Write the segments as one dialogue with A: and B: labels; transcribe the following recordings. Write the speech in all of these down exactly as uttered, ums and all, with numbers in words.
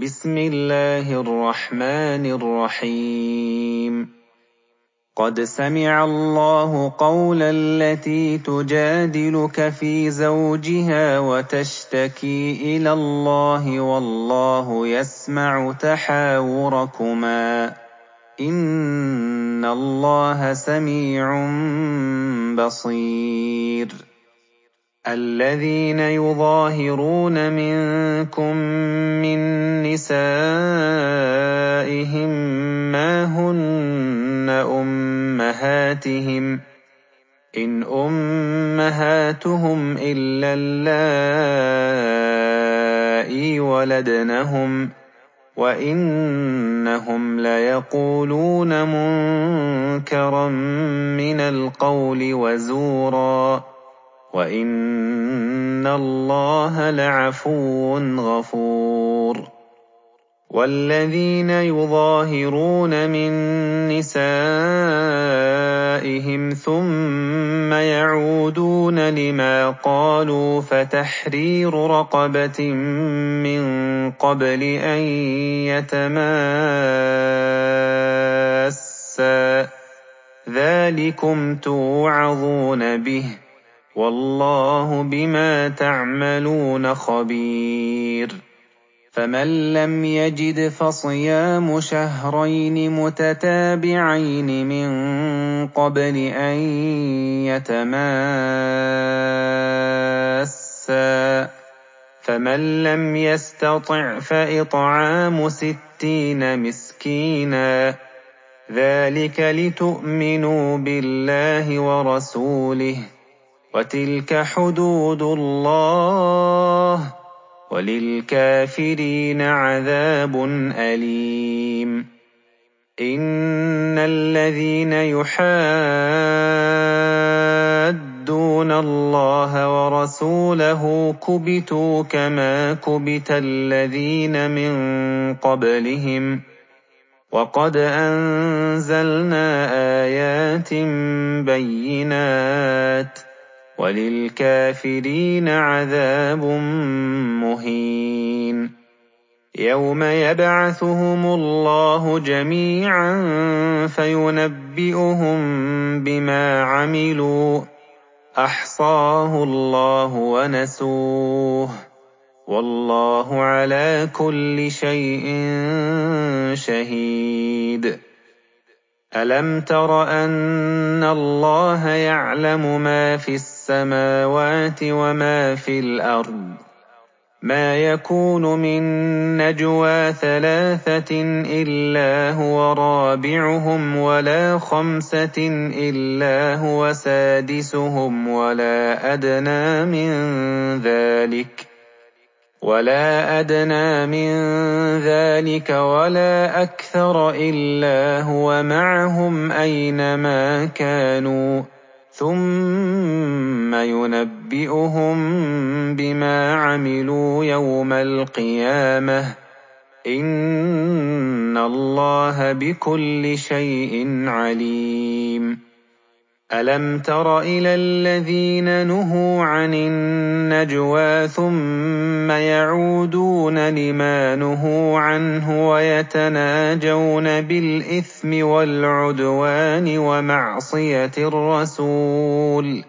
A: بسم الله الرحمن الرحيم قد سمع الله قول التي تجادلك في زوجها وتشتكي إلى الله والله يسمع تحاوركما إن الله سميع بصير الذين يظاهرون منكم من نسائهم ما هن أمهاتهم إن أمهاتهم إلا اللائي ولدنهم وإنهم ليقولون منكرا من القول وزورا وإن الله لعفو غفور والذين يظاهرون من نسائهم ثم يعودون لما قالوا فتحرير رقبة من قبل أن يتماسا ذلكم توعظون به والله بما تعملون خبير فمن لم يجد فصيام شهرين متتابعين من قبل أن يتماسا فمن لم يستطع فإطعام ستين مسكينا ذلك لتؤمنوا بالله ورسوله وتلك حدود الله وللكافرين عذاب أليم إن الذين يحادون الله ورسوله كبتوا كما كبت الذين من قبلهم وقد أنزلنا آيات بينات وللكافرين عذاب مهين يوم يبعثهم الله جميعا فينبئهم بما عملوا أحصاه الله ونسوه والله على كل شيء شهيد ألم تر أن الله يعلم ما في السماوات وما في الأرض ما يكون من نجوى ثلاثة إلا هو رابعهم ولا خمسة إلا هو سادسهم ولا أدنى من ذلك ولا أدنى من ذلك ولا أكثر إلا هو معهم أينما كانوا ثم ينبئهم بما عملوا يوم القيامة إن الله بكل شيء عليم ألم تر إلى الذين نهوا عن النجوى ثم يعودون لما نهوا عنه ويتناجون بالإثم والعدوان ومعصية الرسول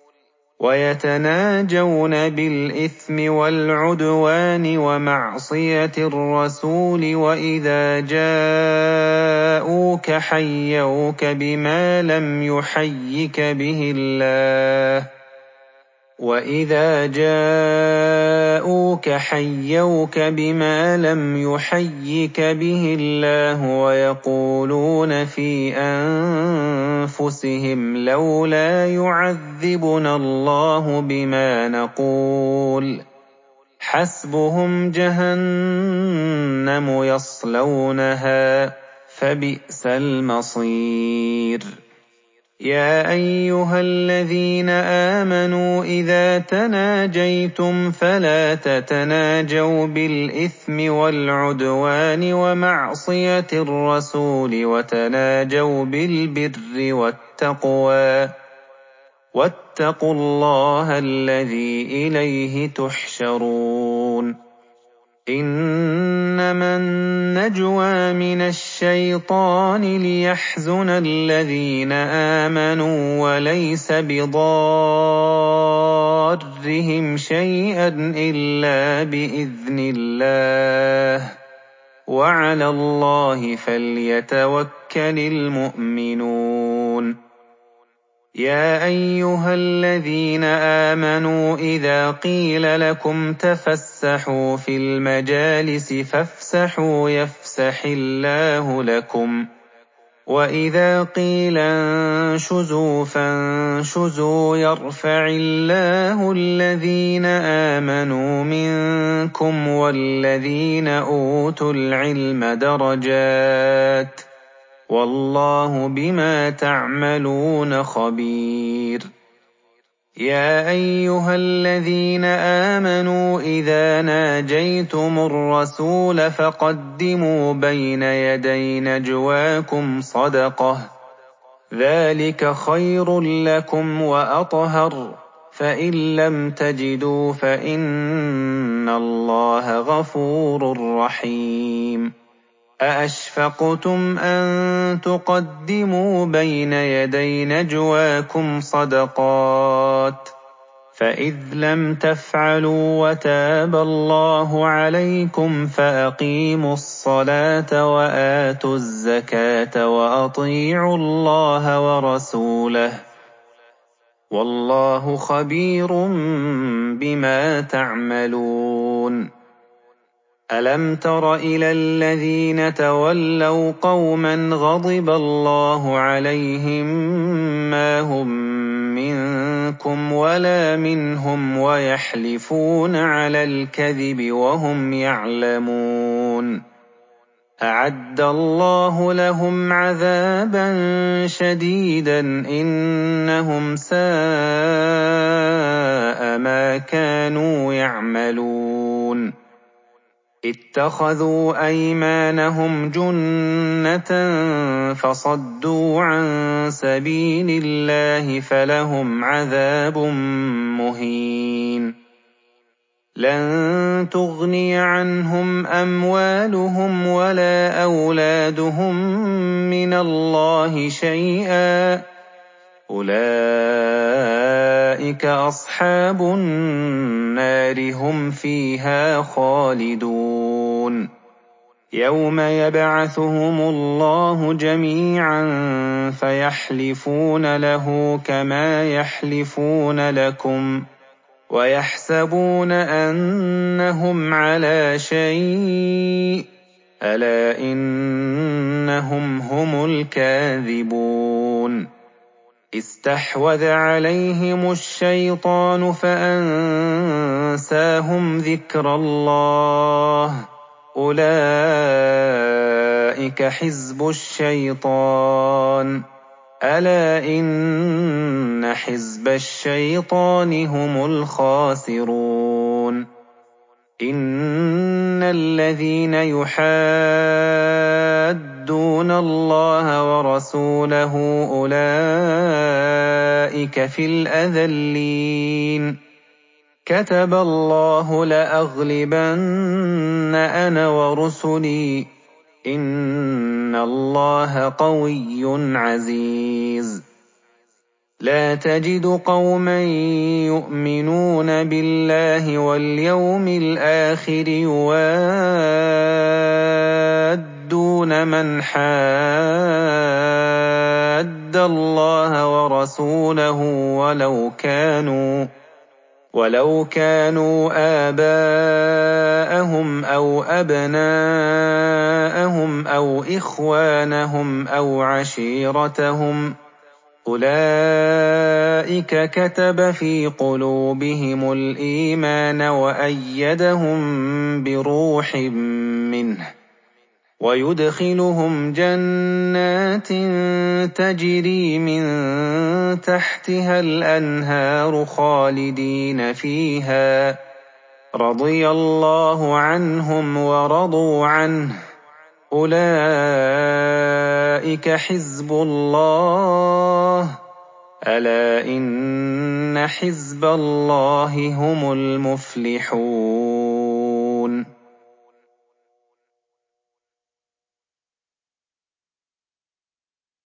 A: ويتناجون بالإثم والعدوان ومعصية الرسول وإذا جاءوك حيوك بما لم يحيك به الله وإذا جاءوك حيوك بما لم يحيك به الله ويقولون في أنفسهم لولا يعذبنا الله بما نقول حسبهم جهنم يصلونها فبئس المصير يا أيها الذين آمنوا إذا تناجيتم فلا تتناجوا بالإثم والعدوان ومعصية الرسول وتناجوا بالبر والتقوى واتقوا الله الذي إليه تحشرون إِنَّمَا النَّجْوَىٰ مِنَ الشَّيْطَانِ لِيَحْزُنَ الَّذِينَ آمَنُوا وَلَيْسَ بِضَارِّهِمْ شَيْئًا إِلَّا بِإِذْنِ اللَّهِ ۚ وَعَلَى اللَّهِ فَلْيَتَوَكَّلِ الْمُؤْمِنُونَ. يَا أَيُّهَا الَّذِينَ آمَنُوا إِذَا قِيلَ لَكُمْ تَفَسَّحُوا فِي الْمَجَالِسِ فَافْسَحُوا يَفْسَحِ اللَّهُ لَكُمْ ۖ وَإِذَا قِيلَ انشُزُوا فَانشُزُوا يَرْفَعِ اللَّهُ الَّذِينَ آمَنُوا مِنكُمْ وَالَّذِينَ أُوتُوا الْعِلْمَ دَرَجَاتٍ ۚ وَاللَّهُ بِمَا تَعْمَلُونَ خَبِيرٌ. يَا أَيُّهَا الَّذِينَ آمَنُوا إِذَا نَاجَيْتُمُ الرَّسُولَ فَقَدِّمُوا بَيْنَ يَدَيْ نَجْوَاكُمْ صَدَقَةً ۚ ذَٰلِكَ خَيْرٌ لَّكُمْ وَأَطْهَرُ ۚ فَإِن لَّمْ تَجِدُوا فَإِنَّ اللَّهَ غَفُورٌ رَّحِيمٌ. أَأَشْفَقْتُمْ أَن تُقَدِّمُوا بَيْنَ يَدَيْ نَجْوَاكُمْ صَدَقَاتٍ ۚ فَإِذْ لَمْ تَفْعَلُوا وَتَابَ اللَّهُ عَلَيْكُمْ فَأَقِيمُوا الصَّلَاةَ وَآتُوا الزَّكَاةَ وَأَطِيعُوا اللَّهَ وَرَسُولَهُ ۚ وَاللَّهُ خَبِيرٌ بِمَا تَعْمَلُونَ. أَلَمْ تَرَ إِلَى الَّذِينَ تَوَلَّوْا قَوْمًا غَضِبَ اللَّهُ عَلَيْهِم مَّا هُم مِّنكُمْ وَلَا مِنْهُمْ وَيَحْلِفُونَ عَلَى الْكَذِبِ وَهُمْ يَعْلَمُونَ. أَعَدَّ اللَّهُ لَهُمْ عَذَابًا شَدِيدًا إِنَّهُمْ سَاءَ مَا كَانُوا يَعْمَلُونَ. اتَّخَذُوا أَيْمَانَهُمْ جُنَّةً فَصَدُّوا عَن سَبِيلِ اللَّهِ فَلَهُمْ عَذَابٌ مُّهِينٌ. لَّن تُغْنِيَ عَنْهُمْ أَمْوَالُهُمْ وَلَا أَوْلَادُهُم مِّنَ اللَّهِ شَيْئًا ۚ أُولَٰئِكَ أَصْحَابُ النَّارِ ۖ هُمْ فِيهَا خَالِدُونَ. يَوْمَ يَبْعَثُهُمُ اللَّهُ جَمِيعًا فَيَحْلِفُونَ لَهُ كَمَا يَحْلِفُونَ لَكُمْ ۖ وَيَحْسَبُونَ أَنَّهُمْ عَلَىٰ شَيْءٍ ۚ أَلَا إِنَّهُمْ هُمُ الْكَاذِبُونَ. اسْتَحْوَذَ عَلَيْهِمُ الشَّيْطَانُ فَأَنسَاهُمْ ذِكْرَ اللَّهِ ۚ أُولَٰئِكَ حِزْبُ الشَّيْطَانِ ۚ أَلَا إِنَّ حِزْبَ الشَّيْطَانِ هُمُ الْخَاسِرُونَ. إِنَّ الَّذِينَ يُحَادُّونَ اللَّهَ وَرَسُولَهُ أُولَٰئِكَ فِي الْأَذَلِّينَ. كَتَبَ اللَّهُ لَأَغْلِبَنَّ أَنَا وَرُسُلِي ۚ إِنَّ اللَّهَ قَوِيٌّ عَزِيزٌ. لَا تَجِدُ قَوْمًا يُؤْمِنُونَ بِاللَّهِ وَالْيَوْمِ الْآخِرِ يُوَادُّونَ مَنْ حَادَّ اللَّهَ وَرَسُولَهُ وَلَوْ كَانُوا آبَاءَهُمْ أَوْ أَبْنَاءَهُمْ أَوْ إِخْوَانَهُمْ أَوْ عَشِيرَتَهُمْ ۚ أُولَٰئِكَ كَتَبَ فِي قُلُوبِهِمُ الْإِيمَانَ وَأَيَّدَهُم بِرُوحٍ مِّنْهُ ۖ وَيُدْخِلُهُمْ جَنَّاتٍ تَجْرِي مِن تَحْتِهَا الْأَنْهَارُ خَالِدِينَ فِيهَا ۚ رَضِيَ اللَّهُ عَنْهُمْ وَرَضُوا عَنْهُ ۚ أُولَٰئِكَ حِزْبُ اللَّهِ ۚ أَلَا إِنَّ حِزْبَ اللَّهِ هُمُ الْمُفْلِحُونَ.